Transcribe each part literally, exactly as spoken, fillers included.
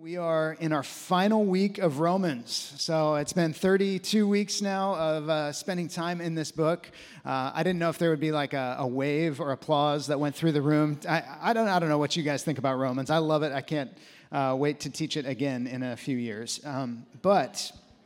We are in our final week of Romans. So it's been thirty-two weeks now of uh, spending time in this book. Uh, I didn't know if there would be like a, a wave or applause that went through the room. I, I don't I don't know what you guys think about Romans. I love it. I can't uh, wait to teach it again in a few years. Um, but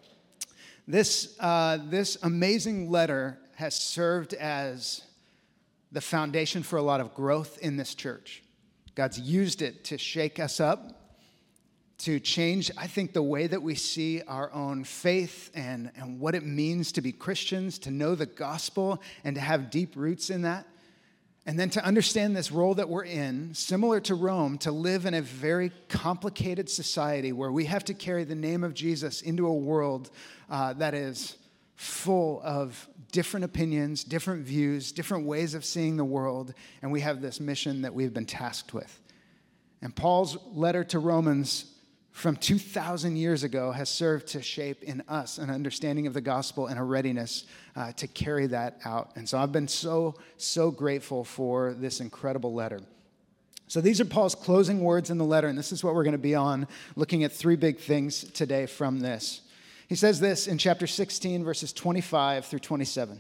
this uh, this amazing letter has served as the foundation for a lot of growth in this church. God's used it to shake us up, to change, I think, the way that we see our own faith and, and what it means to be Christians, to know the gospel and to have deep roots in that. And then to understand this role that we're in, similar to Rome, to live in a very complicated society where we have to carry the name of Jesus into a world uh, that is full of different opinions, different views, different ways of seeing the world. And we have this mission that we've been tasked with. And Paul's letter to Romans from two thousand years ago has served to shape in us an understanding of the gospel and a readiness uh, to carry that out. And so I've been so, so grateful for this incredible letter. So these are Paul's closing words in the letter, and this is what we're going to be on, looking at three big things today from this. He says this in chapter sixteen, verses twenty-five through twenty-seven.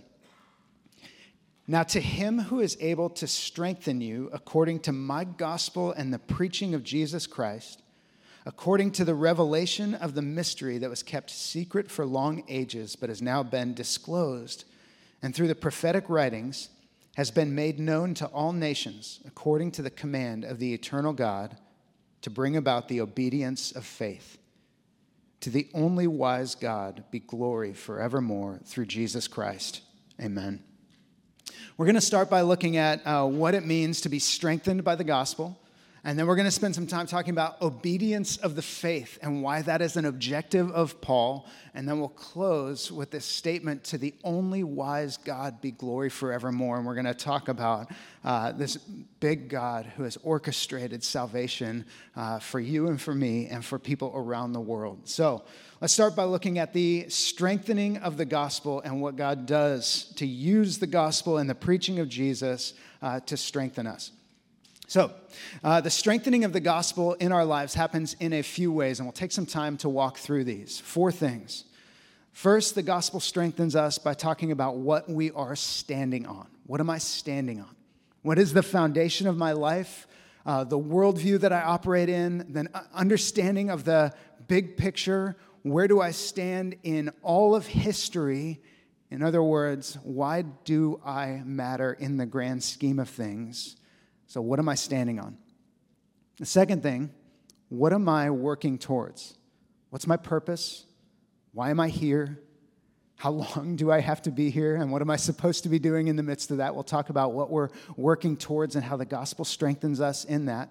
Now to him who is able to strengthen you according to my gospel and the preaching of Jesus Christ, according to the revelation of the mystery that was kept secret for long ages, but has now been disclosed, and through the prophetic writings has been made known to all nations, according to the command of the eternal God, to bring about the obedience of faith. To the only wise God be glory forevermore through Jesus Christ. Amen. We're going to start by looking at uh, what it means to be strengthened by the gospel. And then we're going to spend some time talking about obedience of the faith and why that is an objective of Paul. And then we'll close with this statement, to the only wise God be glory forevermore. And we're going to talk about uh, this big God who has orchestrated salvation uh, for you and for me and for people around the world. So let's start by looking at the strengthening of the gospel and what God does to use the gospel and the preaching of Jesus uh, to strengthen us. So, uh, the strengthening of the gospel in our lives happens in a few ways, and we'll take some time to walk through these. Four things. First, the gospel strengthens us by talking about what we are standing on. What am I standing on? What is the foundation of my life? Uh, the worldview that I operate in, then understanding of the big picture. Where do I stand in all of history? In other words, why do I matter in the grand scheme of things? So what am I standing on? The second thing, what am I working towards? What's my purpose? Why am I here? How long do I have to be here? And what am I supposed to be doing in the midst of that? We'll talk about what we're working towards and how the gospel strengthens us in that.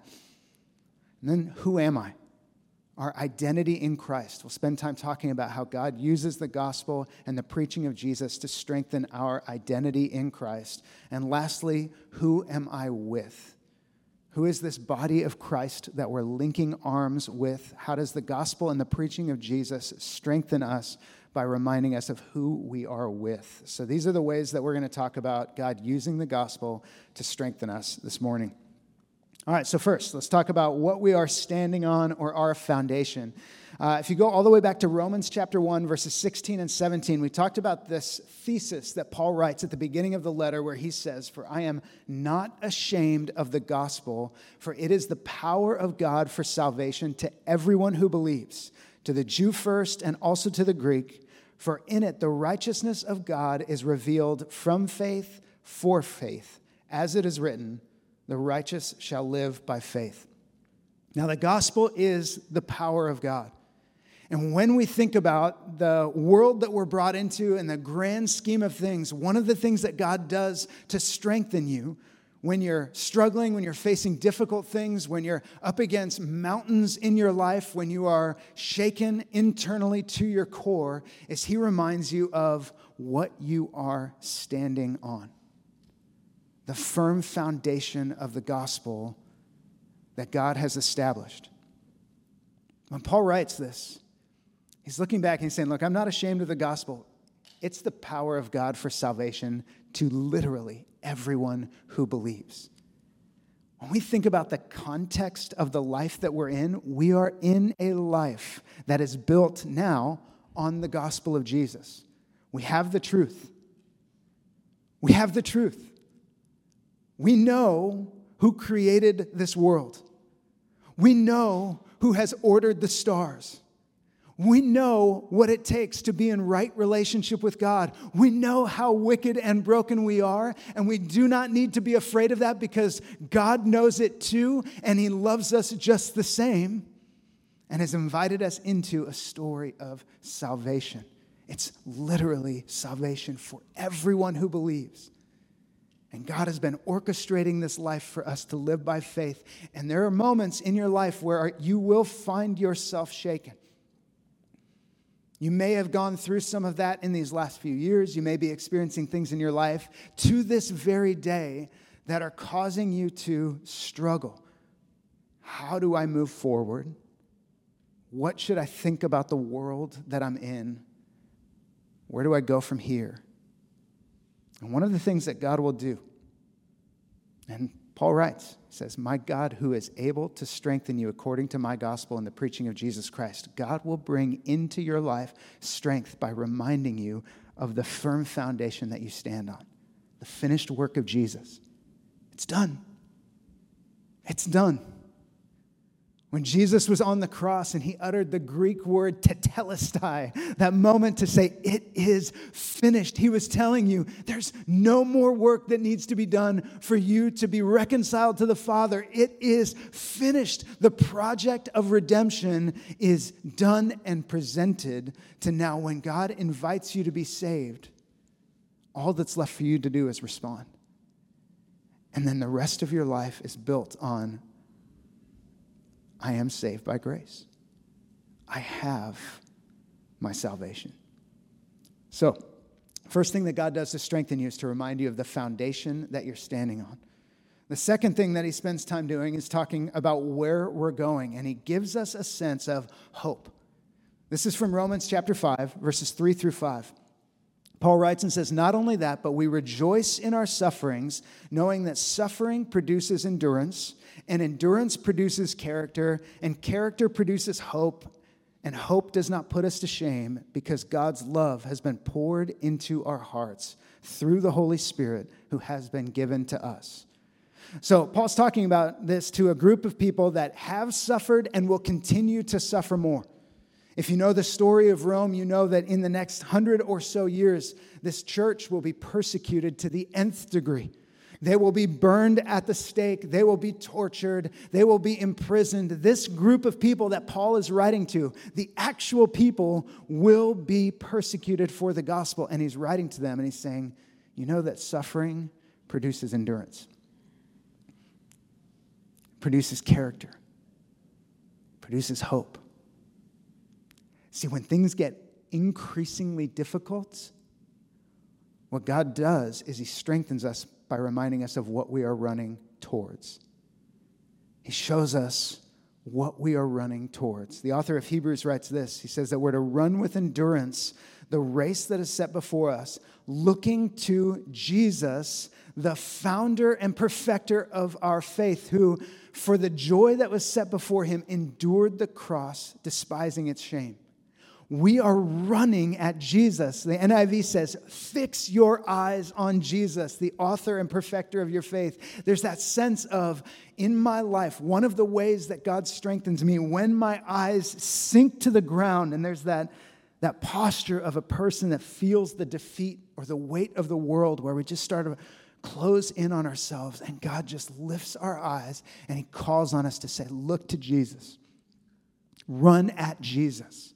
And then who am I? Our identity in Christ. We'll spend time talking about how God uses the gospel and the preaching of Jesus to strengthen our identity in Christ. And lastly, who am I with? Who is this body of Christ that we're linking arms with? How does the gospel and the preaching of Jesus strengthen us by reminding us of who we are with? So these are the ways that we're going to talk about God using the gospel to strengthen us this morning. All right, so first, let's talk about what we are standing on or our foundation. Uh, if you go all the way back to Romans chapter one, verses sixteen and seventeen, we talked about this thesis that Paul writes at the beginning of the letter where he says, "For I am not ashamed of the gospel, for it is the power of God for salvation to everyone who believes, to the Jew first and also to the Greek. For in it the righteousness of God is revealed from faith for faith, as it is written, the righteous shall live by faith." Now, the gospel is the power of God. And when we think about the world that we're brought into and the grand scheme of things, one of the things that God does to strengthen you when you're struggling, when you're facing difficult things, when you're up against mountains in your life, when you are shaken internally to your core, is He reminds you of what you are standing on. The firm foundation of the gospel that God has established. When Paul writes this, he's looking back and he's saying, look, I'm not ashamed of the gospel. It's the power of God for salvation to literally everyone who believes. When we think about the context of the life that we're in, we are in a life that is built now on the gospel of Jesus. We have the truth. We have the truth. We know who created this world. We know who has ordered the stars. We know what it takes to be in right relationship with God. We know how wicked and broken we are, and we do not need to be afraid of that because God knows it too, and He loves us just the same and has invited us into a story of salvation. It's literally salvation for everyone who believes. And God has been orchestrating this life for us to live by faith. And there are moments in your life where you will find yourself shaken. You may have gone through some of that in these last few years. You may be experiencing things in your life to this very day that are causing you to struggle. How do I move forward? What should I think about the world that I'm in? Where do I go from here? And one of the things that God will do, and Paul writes, he says, my God who is able to strengthen you according to my gospel and the preaching of Jesus Christ, God will bring into your life strength by reminding you of the firm foundation that you stand on, the finished work of Jesus. It's done. It's done. When Jesus was on the cross and He uttered the Greek word tetelestai, that moment to say, it is finished. He was telling you, there's no more work that needs to be done for you to be reconciled to the Father. It is finished. The project of redemption is done and presented to now when God invites you to be saved, all that's left for you to do is respond. And then the rest of your life is built on I am saved by grace. I have my salvation. So, first thing that God does to strengthen you is to remind you of the foundation that you're standing on. The second thing that He spends time doing is talking about where we're going, and He gives us a sense of hope. This is from Romans chapter five, verses three through five. Paul writes and says, not only that, but we rejoice in our sufferings, knowing that suffering produces endurance, and endurance produces character, and character produces hope, and hope does not put us to shame, because God's love has been poured into our hearts through the Holy Spirit who has been given to us. So Paul's talking about this to a group of people that have suffered and will continue to suffer more. If you know the story of Rome, you know that in the next hundred or so years, this church will be persecuted to the nth degree. They will be burned at the stake. They will be tortured. They will be imprisoned. This group of people that Paul is writing to, the actual people, will be persecuted for the gospel. And he's writing to them and he's saying, you know that suffering produces endurance, produces character, produces hope. See, when things get increasingly difficult, what God does is He strengthens us by reminding us of what we are running towards. He shows us what we are running towards. The author of Hebrews writes this. He says that we're to run with endurance the race that is set before us, looking to Jesus, the founder and perfecter of our faith, who, for the joy that was set before Him, endured the cross, despising its shame. We are running at Jesus. The N I V says, fix your eyes on Jesus, the author and perfecter of your faith. There's that sense of, in my life, one of the ways that God strengthens me when my eyes sink to the ground, and there's that, that posture of a person that feels the defeat or the weight of the world, where we just start to close in on ourselves, and God just lifts our eyes, and He calls on us to say, look to Jesus. Run at Jesus.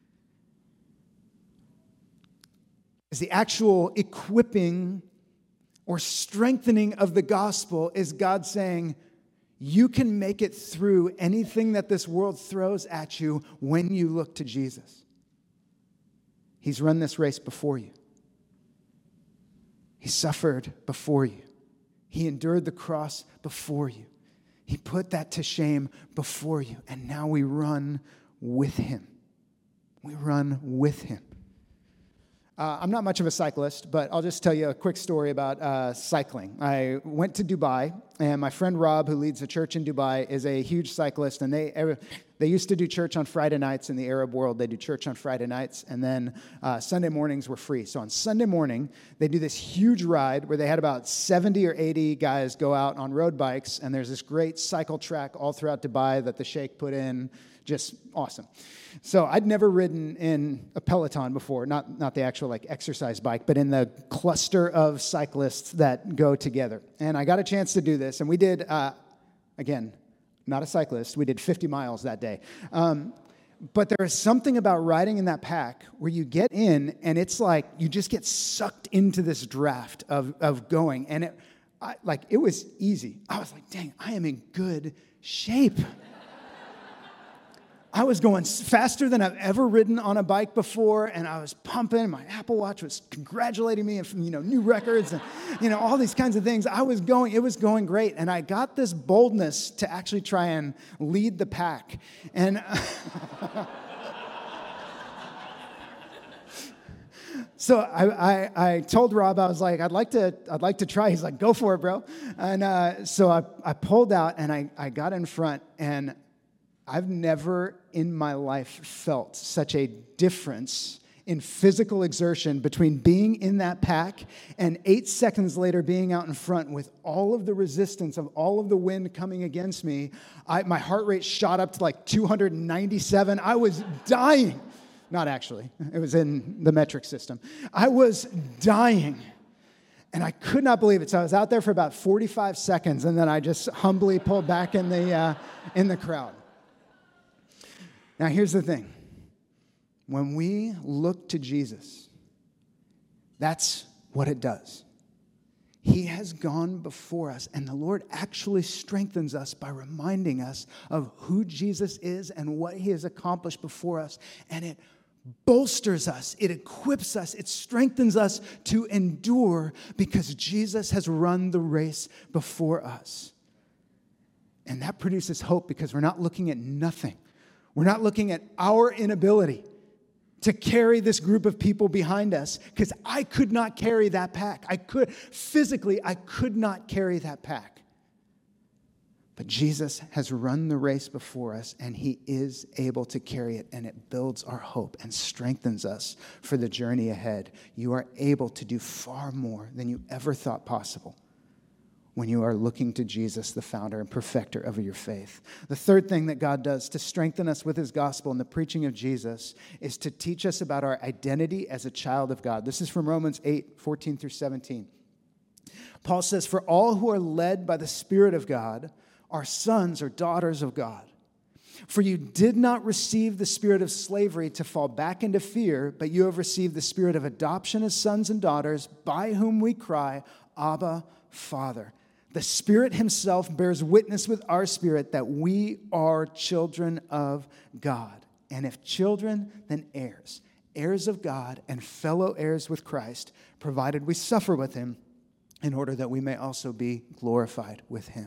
Is the actual equipping or strengthening of the gospel is God saying, you can make it through anything that this world throws at you when you look to Jesus. He's run this race before you. He suffered before you. He endured the cross before you. He put that to shame before you. And now we run with Him. We run with Him. Uh, I'm not much of a cyclist, but I'll just tell you a quick story about uh, cycling. I went to Dubai, and my friend Rob, who leads a church in Dubai, is a huge cyclist, and they they used to do church on Friday nights in the Arab world. They do church on Friday nights, and then uh, Sunday mornings were free. So on Sunday morning, they do this huge ride where they had about seventy or eighty guys go out on road bikes, and there's this great cycle track all throughout Dubai that the sheikh put in. Just awesome. So I'd never ridden in a Peloton before, not, not the actual like exercise bike, but in the cluster of cyclists that go together. And I got a chance to do this, and we did, uh, again, not a cyclist, we did fifty miles that day. Um, but there is something about riding in that pack where you get in, and it's like you just get sucked into this draft of, of going. And it, I, like, it was easy. I was like, dang, I am in good shape. I was going faster than I've ever ridden on a bike before, and I was pumping. My Apple Watch was congratulating me, and you know, new records, and you know, all these kinds of things. I was going; it was going great, and I got this boldness to actually try and lead the pack. And so I, I, I told Rob, I was like, I'd like to, I'd like to try. He's like, go for it, bro. And uh, so I, I pulled out, and I, I got in front, and I've never in my life felt such a difference in physical exertion between being in that pack and eight seconds later being out in front with all of the resistance of all of the wind coming against me. I, my heart rate shot up to like two hundred ninety-seven. I was dying. Not actually. It was in the metric system. I was dying. And I could not believe it. So I was out there for about forty-five seconds, and then I just humbly pulled back in the uh, in the crowd. Now, here's the thing. When we look to Jesus, that's what it does. He has gone before us, and the Lord actually strengthens us by reminding us of who Jesus is and what he has accomplished before us. And it bolsters us, it equips us, it strengthens us to endure because Jesus has run the race before us. And that produces hope because we're not looking at nothing. We're not looking at our inability to carry this group of people behind us because I could not carry that pack. I could, physically, I could not carry that pack. But Jesus has run the race before us, and he is able to carry it, and it builds our hope and strengthens us for the journey ahead. You are able to do far more than you ever thought possible when you are looking to Jesus, the founder and perfecter of your faith. The third thing that God does to strengthen us with his gospel and the preaching of Jesus is to teach us about our identity as a child of God. This is from Romans eight, fourteen through seventeen. Paul says, "For all who are led by the Spirit of God are sons or daughters of God. For you did not receive the spirit of slavery to fall back into fear, but you have received the spirit of adoption as sons and daughters, by whom we cry, Abba, Father." The Spirit himself bears witness with our spirit that we are children of God. And if children, then heirs, heirs of God and fellow heirs with Christ, provided we suffer with him in order that we may also be glorified with him.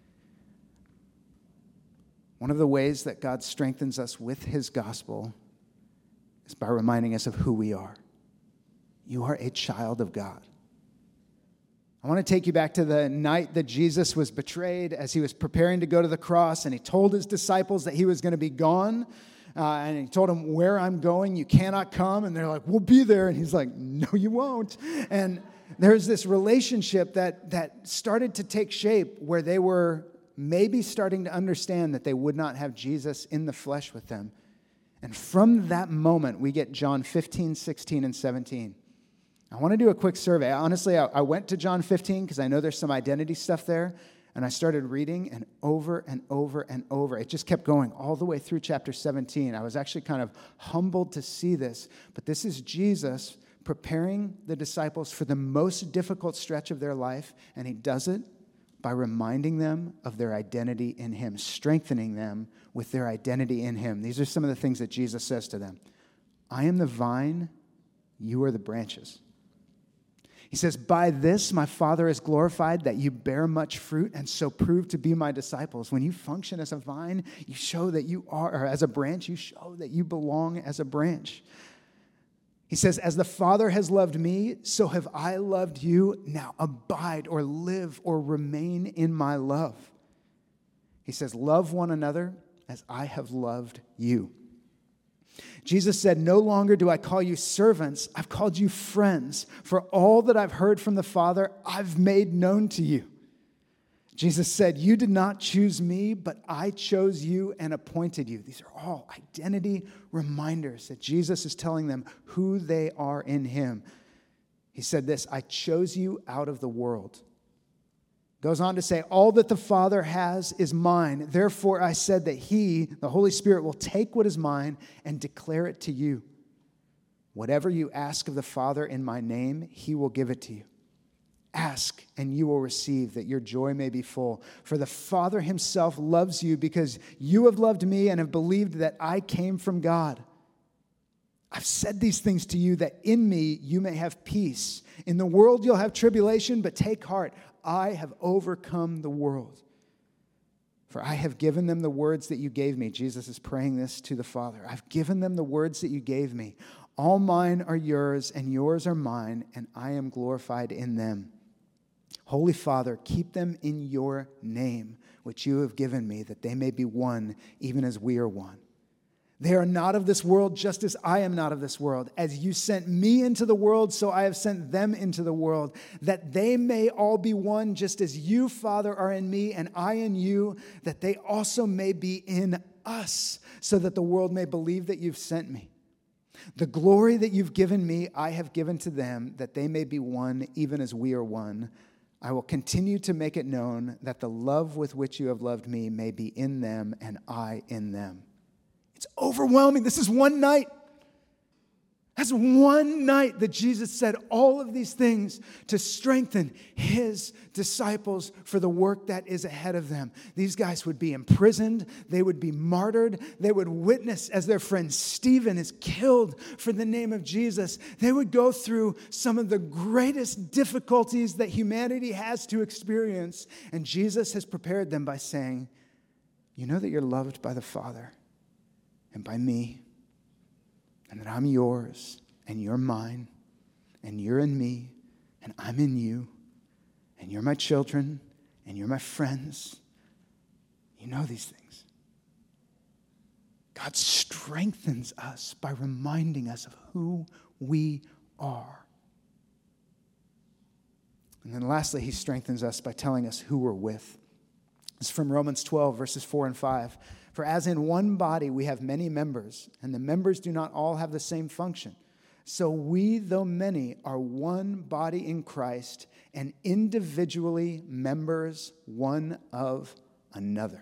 One of the ways that God strengthens us with his gospel is by reminding us of who we are. You are a child of God. I want to take you back to the night that Jesus was betrayed as he was preparing to go to the cross, and he told his disciples that he was going to be gone. Uh, and he told them, "Where I'm going, you cannot come." And they're like, "We'll be there." And he's like, "No, you won't." And there's this relationship that, that started to take shape where they were maybe starting to understand that they would not have Jesus in the flesh with them. And from that moment, we get John fifteen, sixteen, and seventeen. I want to do a quick survey. Honestly, I, I went to John fifteen because I know there's some identity stuff there, and I started reading, and over and over and over, it just kept going all the way through chapter seventeen. I was actually kind of humbled to see this, but this is Jesus preparing the disciples for the most difficult stretch of their life, and he does it by reminding them of their identity in him, strengthening them with their identity in him. These are some of the things that Jesus says to them. "I am the vine, you are the branches." He says, "By this my Father is glorified, that you bear much fruit and so prove to be my disciples." When you function as a vine, you show that you are, or as a branch, you show that you belong as a branch. He says, as the Father has loved me, so have I loved you. Now abide or live or remain in my love. He says, love one another as I have loved you. Jesus said, no longer do I call you servants, I've called you friends. For all that I've heard from the Father, I've made known to you. Jesus said, you did not choose me, but I chose you and appointed you. These are all identity reminders that Jesus is telling them who they are in him. He said this, I chose you out of the world. Goes on to say, all that the Father has is mine. Therefore, I said that he, the Holy Spirit, will take what is mine and declare it to you. Whatever you ask of the Father in my name, he will give it to you. Ask, and you will receive, that your joy may be full. For the Father himself loves you because you have loved me and have believed that I came from God. I've said these things to you that in me you may have peace. In the world you'll have tribulation, but take heart. I have overcome the world. For I have given them the words that you gave me. Jesus is praying this to the Father. I've given them the words that you gave me. All mine are yours, and yours are mine, and I am glorified in them. Holy Father, keep them in your name, which you have given me, that they may be one, even as we are one. They are not of this world, just as I am not of this world. As you sent me into the world, so I have sent them into the world, that they may all be one, just as you, Father, are in me, and I in you, that they also may be in us, so that the world may believe that you've sent me. The glory that you've given me, I have given to them, that they may be one, even as we are one. I will continue to make it known that the love with which you have loved me may be in them and I in them. It's overwhelming. This is one night. That's one night that Jesus said all of these things to strengthen his disciples for the work that is ahead of them. These guys would be imprisoned. They would be martyred. They would witness as their friend Stephen is killed for the name of Jesus. They would go through some of the greatest difficulties that humanity has to experience. And Jesus has prepared them by saying, you know that you're loved by the Father and by me, and that I'm yours, and you're mine, and you're in me, and I'm in you, and you're my children, and you're my friends. You know these things. God strengthens us by reminding us of who we are. And then lastly, he strengthens us by telling us who we're with. It's from Romans twelve, verses four and five. For as in one body we have many members, and the members do not all have the same function. So we, though many, are one body in Christ, and individually members one of another.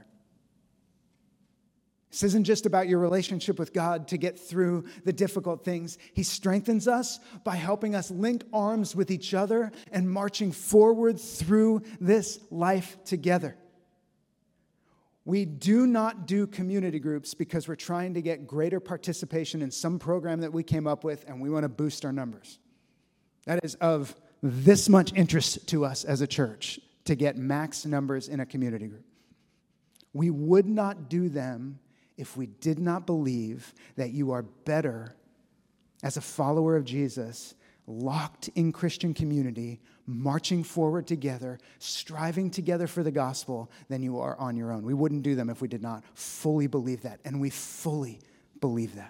This isn't just about your relationship with God to get through the difficult things. He strengthens us by helping us link arms with each other and marching forward through this life together. We do not do community groups because we're trying to get greater participation in some program that we came up with and we want to boost our numbers. That is of this much interest to us as a church, to get max numbers in a community group. We would not do them if we did not believe that you are better as a follower of Jesus, locked in Christian community, marching forward together, striving together for the gospel, than you are on your own. We wouldn't do them if we did not fully believe that, and we fully believe that.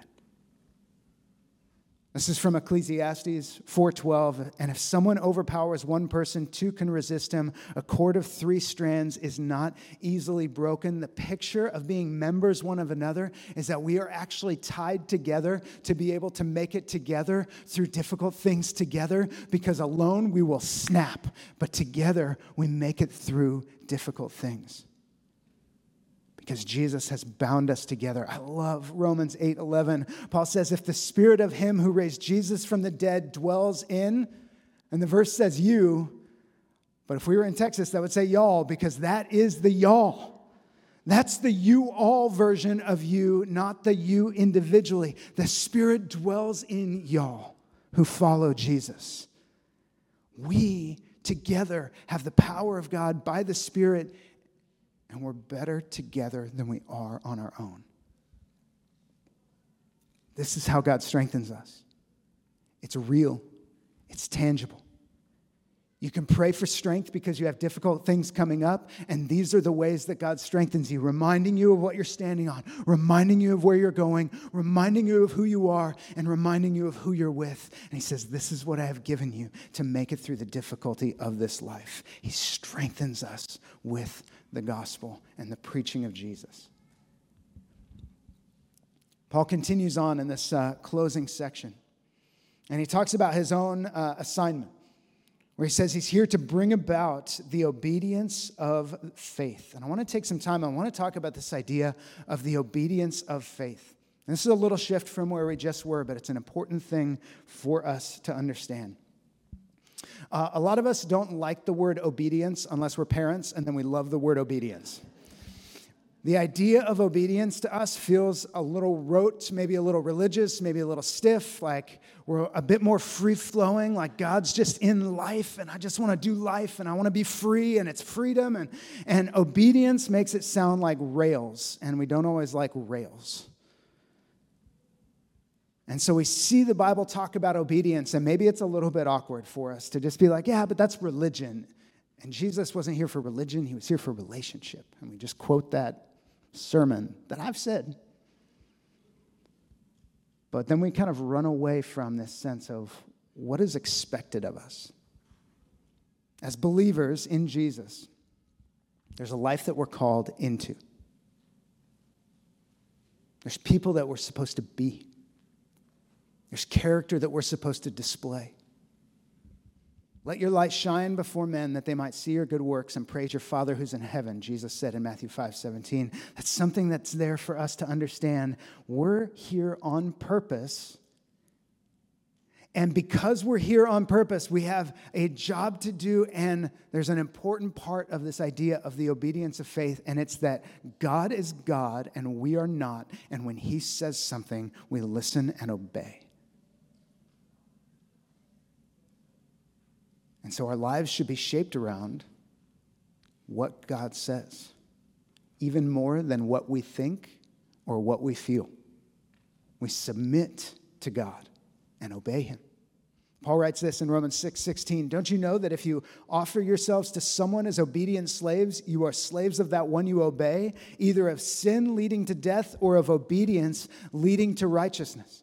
This is from Ecclesiastes four twelve. And if someone overpowers one person, two can resist him. A cord of three strands is not easily broken. The picture of being members one of another is that we are actually tied together to be able to make it together through difficult things together, because alone we will snap, but together we make it through difficult things. Because Jesus has bound us together. I love Romans eight eleven. Paul says, if the spirit of him who raised Jesus from the dead dwells in, and the verse says you, but if we were in Texas, that would say y'all, because that is the y'all. That's the you all version of you, not the you individually. The Spirit dwells in y'all who follow Jesus. We together have the power of God by the Spirit, and we're better together than we are on our own. This is how God strengthens us. It's real. It's tangible. You can pray for strength because you have difficult things coming up, and these are the ways that God strengthens you, reminding you of what you're standing on, reminding you of where you're going, reminding you of who you are, and reminding you of who you're with. And he says, this is what I have given you to make it through the difficulty of this life. He strengthens us with the gospel and the preaching of Jesus. Paul continues on in this uh, closing section, and he talks about his own uh, assignment, where he says he's here to bring about the obedience of faith. And I want to take some time. I want to talk about this idea of the obedience of faith. And this is a little shift from where we just were, but it's an important thing for us to understand. Uh, a lot of us don't like the word obedience unless we're parents, and then we love the word obedience. The idea of obedience to us feels a little rote, maybe a little religious, maybe a little stiff, like we're a bit more free-flowing, like God's just in life, and I just want to do life, and I want to be free, and it's freedom. And, and obedience makes it sound like rails, and we don't always like rails. And so we see the Bible talk about obedience, and maybe it's a little bit awkward for us to just be like, yeah, but that's religion. And Jesus wasn't here for religion, he was here for relationship. And we just quote that sermon that I've said. But then we kind of run away from this sense of what is expected of us. As believers in Jesus, there's a life that we're called into. There's people that we're supposed to be. There's character that we're supposed to display. Let your light shine before men that they might see your good works and praise your Father who's in heaven, Jesus said in Matthew five seventeen. That's something that's there for us to understand. We're here on purpose. And because we're here on purpose, we have a job to do, and there's an important part of this idea of the obedience of faith, and it's that God is God and we are not, and when he says something, we listen and obey. And so our lives should be shaped around what God says, even more than what we think or what we feel. We submit to God and obey him. Paul writes this in Romans six sixteen. Don't you know that if you offer yourselves to someone as obedient slaves, you are slaves of that one you obey, either of sin leading to death or of obedience leading to righteousness?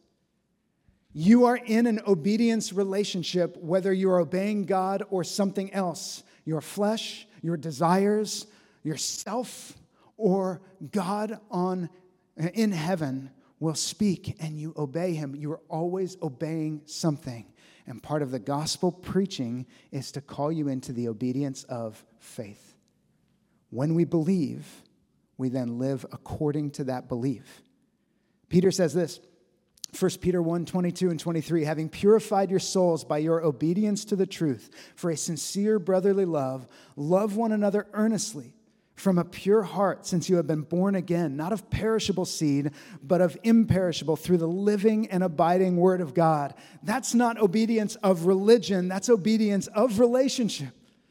You are in an obedience relationship, whether you're obeying God or something else, your flesh, your desires, yourself, or God on in heaven will speak and you obey him. You are always obeying something. And part of the gospel preaching is to call you into the obedience of faith. When we believe, we then live according to that belief. Peter says this, First Peter one, twenty-two and twenty-three, having purified your souls by your obedience to the truth for a sincere brotherly love, love one another earnestly from a pure heart, since you have been born again, not of perishable seed, but of imperishable, through the living and abiding word of God. That's not obedience of religion, that's obedience of relationship.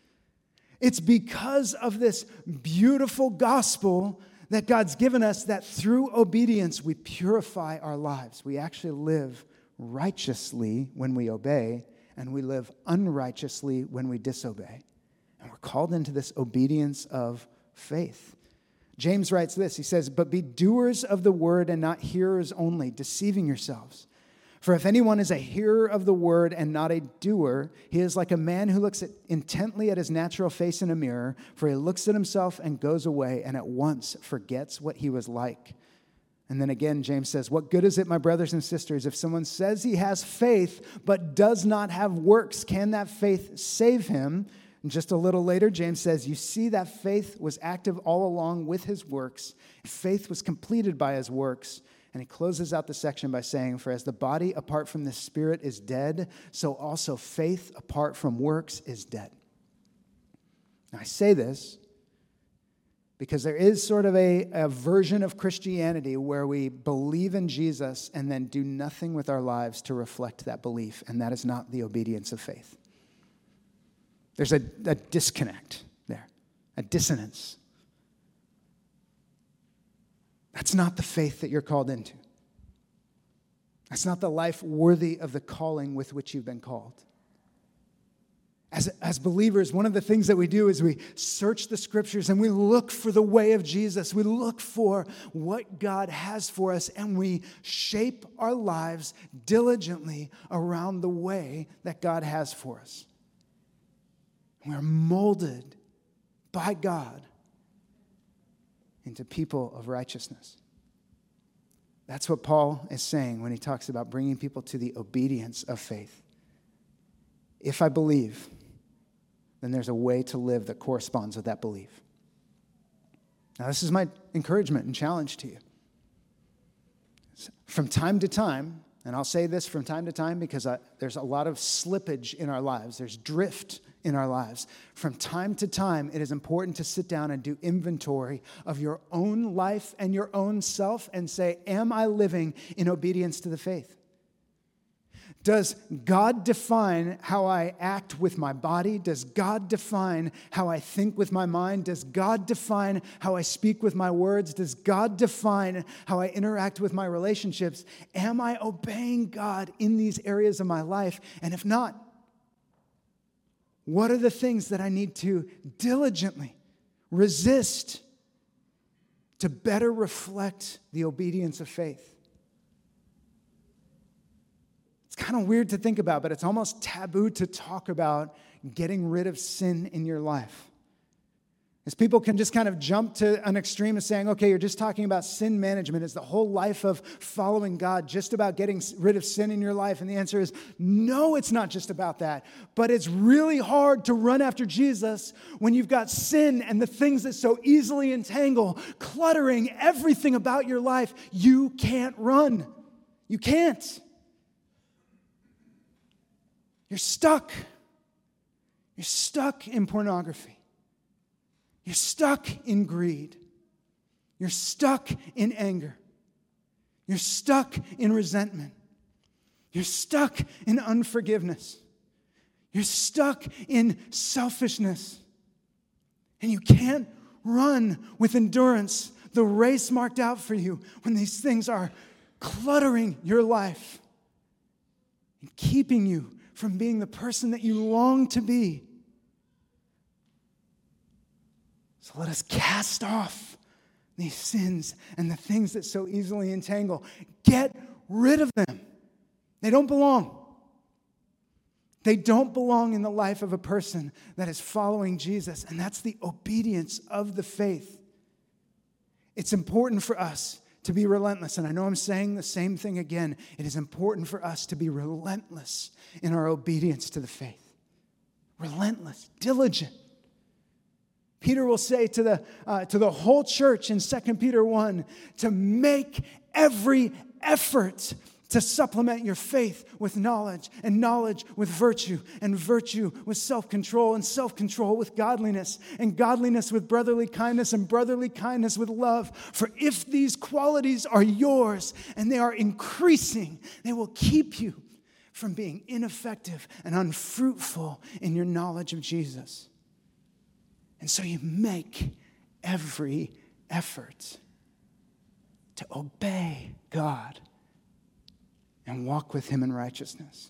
It's because of this beautiful gospel that God's given us that through obedience we purify our lives. We actually live righteously when we obey, and we live unrighteously when we disobey. And we're called into this obedience of faith. James writes this, he says, but be doers of the word and not hearers only, deceiving yourselves. For if anyone is a hearer of the word and not a doer, he is like a man who looks at, intently at his natural face in a mirror, for he looks at himself and goes away and at once forgets what he was like. And then again, James says, what good is it, my brothers and sisters, if someone says he has faith but does not have works? Can that faith save him? And just a little later, James says, you see that faith was active all along with his works. Faith was completed by his works. And he closes out the section by saying, for as the body apart from the spirit is dead, so also faith apart from works is dead. Now, I say this because there is sort of a, a version of Christianity where we believe in Jesus and then do nothing with our lives to reflect that belief, and that is not the obedience of faith. There's a, a disconnect there, a dissonance. That's not the faith that you're called into. That's not the life worthy of the calling with which you've been called. As, as believers, one of the things that we do is we search the scriptures and we look for the way of Jesus. We look for what God has for us, and we shape our lives diligently around the way that God has for us. We're molded by God into people of righteousness. That's what Paul is saying when he talks about bringing people to the obedience of faith. If I believe, then there's a way to live that corresponds with that belief. Now, this is my encouragement and challenge to you. From time to time, and I'll say this from time to time because I, there's a lot of slippage in our lives. There's drift in our lives. From time to time, it is important to sit down and do inventory of your own life and your own self and say, am I living in obedience to the faith? Does God define how I act with my body? Does God define how I think with my mind? Does God define how I speak with my words? Does God define how I interact with my relationships? Am I obeying God in these areas of my life? And if not, what are the things that I need to diligently resist to better reflect the obedience of faith? It's kind of weird to think about, but it's almost taboo to talk about getting rid of sin in your life. As people can just kind of jump to an extreme of saying, okay, you're just talking about sin management. Is the whole life of following God just about getting rid of sin in your life? And the answer is, no, it's not just about that. But it's really hard to run after Jesus when you've got sin and the things that so easily entangle, cluttering everything about your life. You can't run. You can't. You're stuck. You're stuck in pornography. You're stuck in greed. You're stuck in anger. You're stuck in resentment. You're stuck in unforgiveness. You're stuck in selfishness. And you can't run with endurance the race marked out for you when these things are cluttering your life and keeping you from being the person that you long to be. So let us cast off these sins and the things that so easily entangle. Get rid of them. They don't belong. They don't belong in the life of a person that is following Jesus, and that's the obedience of the faith. It's important for us to be relentless. And I know I'm saying the same thing again. It is important for us to be relentless in our obedience to the faith. Relentless, diligent. Peter will say to the, uh, to the whole church in Second Peter one to make every effort to supplement your faith with knowledge, and knowledge with virtue, and virtue with self-control, and self-control with godliness, and godliness with brotherly kindness, and brotherly kindness with love. For if these qualities are yours and they are increasing, they will keep you from being ineffective and unfruitful in your knowledge of Jesus. And so you make every effort to obey God and walk with him in righteousness.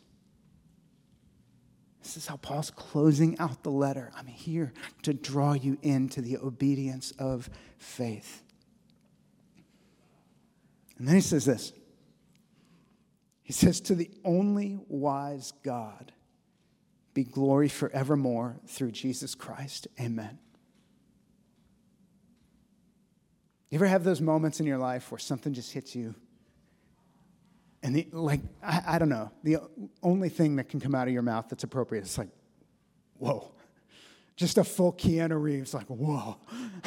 This is how Paul's closing out the letter. I'm here to draw you into the obedience of faith. And then he says this. He says, to the only wise God be glory forevermore through Jesus Christ. Amen. You ever have those moments in your life where something just hits you? And the, like, I, I don't know, the only thing that can come out of your mouth that's appropriate is like, whoa. Just a full Keanu Reeves, like, whoa.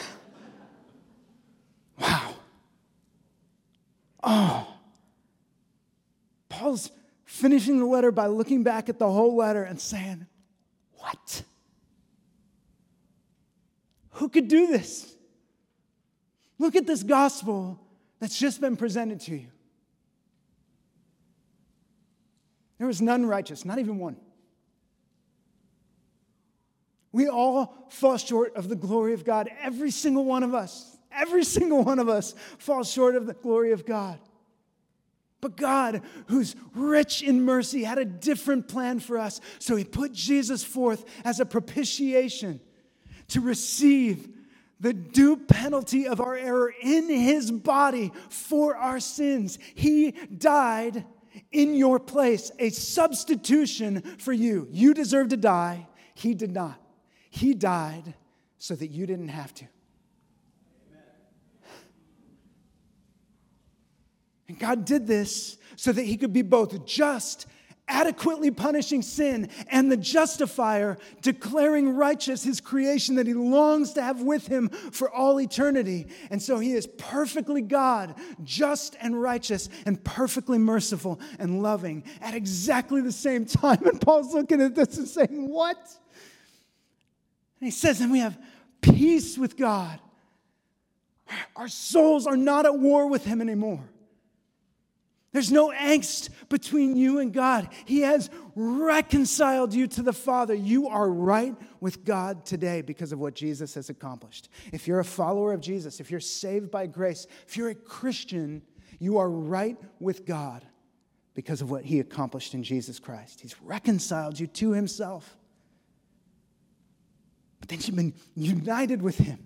Wow. Oh. Paul's finishing the letter by looking back at the whole letter and saying, what? Who could do this? Look at this gospel that's just been presented to you. There was none righteous, not even one. We all fall short of the glory of God. Every single one of us, every single one of us falls short of the glory of God. But God, who's rich in mercy, had a different plan for us. So he put Jesus forth as a propitiation to receive the due penalty of our error in his body for our sins. He died in your place, a substitution for you. You deserve to die. He did not. He died so that you didn't have to. And God did this so that he could be both just, adequately punishing sin, and the justifier, declaring righteous his creation that he longs to have with him for all eternity. And so he is perfectly God, just and righteous, and perfectly merciful and loving at exactly the same time. And Paul's looking at this and saying, what? And he says, and we have peace with God. Our souls are not at war with him anymore. There's no angst between you and God. He has reconciled you to the Father. You are right with God today because of what Jesus has accomplished. If you're a follower of Jesus, if you're saved by grace, if you're a Christian, you are right with God because of what he accomplished in Jesus Christ. He's reconciled you to himself. But then you've been united with him.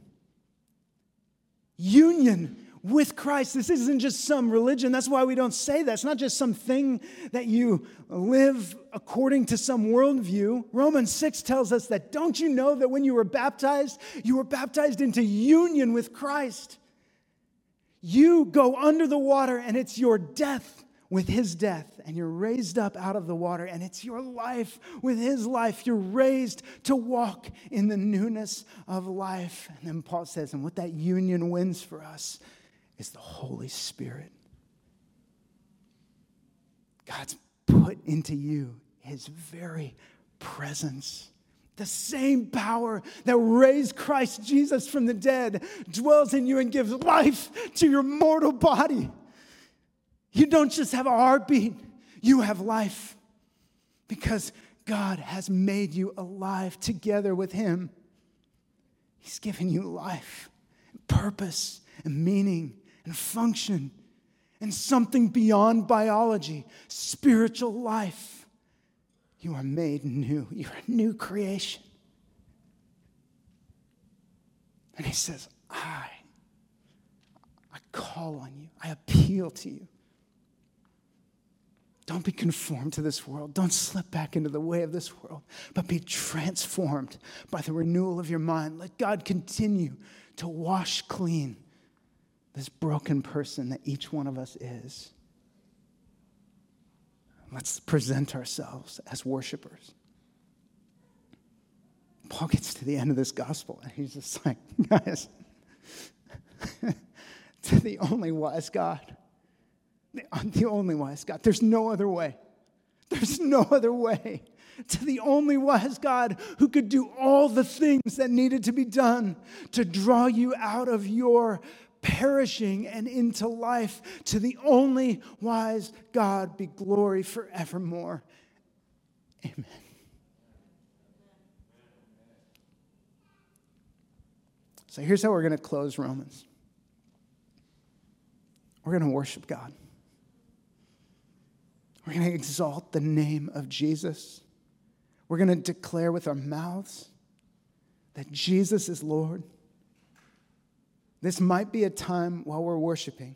Union with Christ. This isn't just some religion. That's why we don't say that. It's not just something that you live according to some worldview. Romans six tells us that, don't you know that when you were baptized, you were baptized into union with Christ? You go under the water and it's your death with his death, and you're raised up out of the water, and it's your life with his life. You're raised to walk in the newness of life. And then Paul says, and what that union wins for us is the Holy Spirit. God's put into you his very presence. The same power that raised Christ Jesus from the dead dwells in you and gives life to your mortal body. You don't just have a heartbeat, you have life because God has made you alive together with him. He's given you life, purpose, and meaning, and function, and something beyond biology, spiritual life. You are made new. You're a new creation. And he says, I, I call on you. I appeal to you. Don't be conformed to this world. Don't slip back into the way of this world, but be transformed by the renewal of your mind. Let God continue to wash clean this broken person that each one of us is. Let's present ourselves as worshipers. Paul gets to the end of this gospel, and he's just like, guys, to the only wise God, the, the only wise God, there's no other way. There's no other way. To the only wise God who could do all the things that needed to be done to draw you out of your perishing and into life. To the only wise God be glory forevermore. Amen. So here's how we're going to close Romans. We're going to worship God. We're going to exalt the name of Jesus. We're going to declare with our mouths that Jesus is Lord. This might be a time while we're worshiping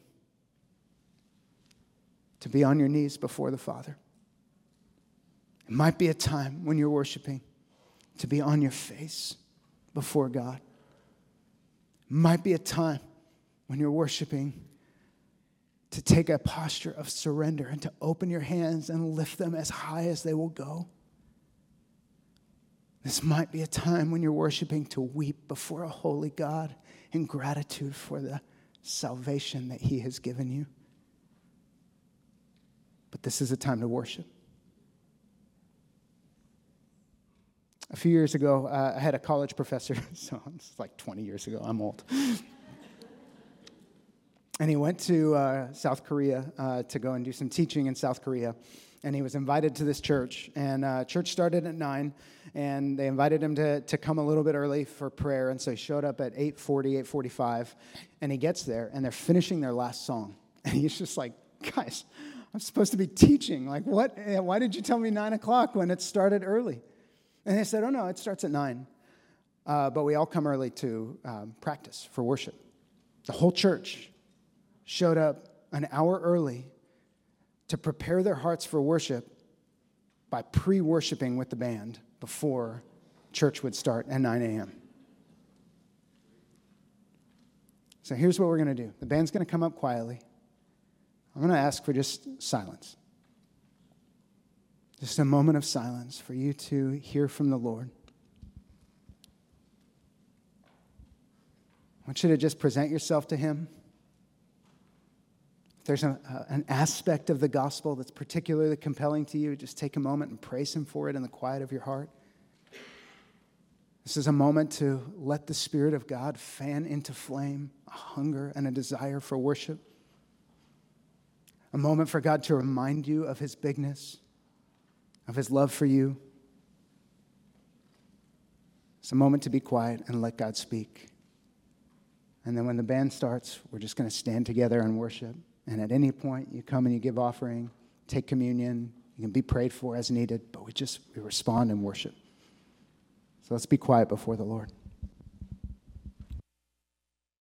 to be on your knees before the Father. It might be a time when you're worshiping to be on your face before God. It might be a time when you're worshiping to take a posture of surrender and to open your hands and lift them as high as they will go. This might be a time when you're worshiping to weep before a holy God in gratitude for the salvation that he has given you. But this is a time to worship. A few years ago, uh, I had a college professor, so it's like twenty years ago, I'm old. And he went to uh, South Korea uh, to go and do some teaching in South Korea. And he was invited to this church. And uh, church started at nine. And they invited him to, to come a little bit early for prayer. And so he showed up at eight forty, eight forty-five. And he gets there, and they're finishing their last song. And he's just like, guys, I'm supposed to be teaching. Like, what? Why did you tell me nine o'clock when it started early? And they said, oh, no, it starts at nine. Uh, but we all come early to um, practice for worship. The whole church showed up an hour early to prepare their hearts for worship by pre-worshiping with the band before church would start at nine a.m. So here's what we're going to do. The band's going to come up quietly. I'm going to ask for just silence. Just a moment of silence for you to hear from the Lord. I want you to just present yourself to him. If there's a, a, an aspect of the gospel that's particularly compelling to you, just take a moment and praise him for it in the quiet of your heart. This is a moment to let the Spirit of God fan into flame a hunger and a desire for worship. A moment for God to remind you of his bigness, of his love for you. It's a moment to be quiet and let God speak. And then when the band starts, we're just going to stand together and worship. And at any point, you come and you give offering, take communion. You can be prayed for as needed, but we just we respond and worship. So let's be quiet before the Lord.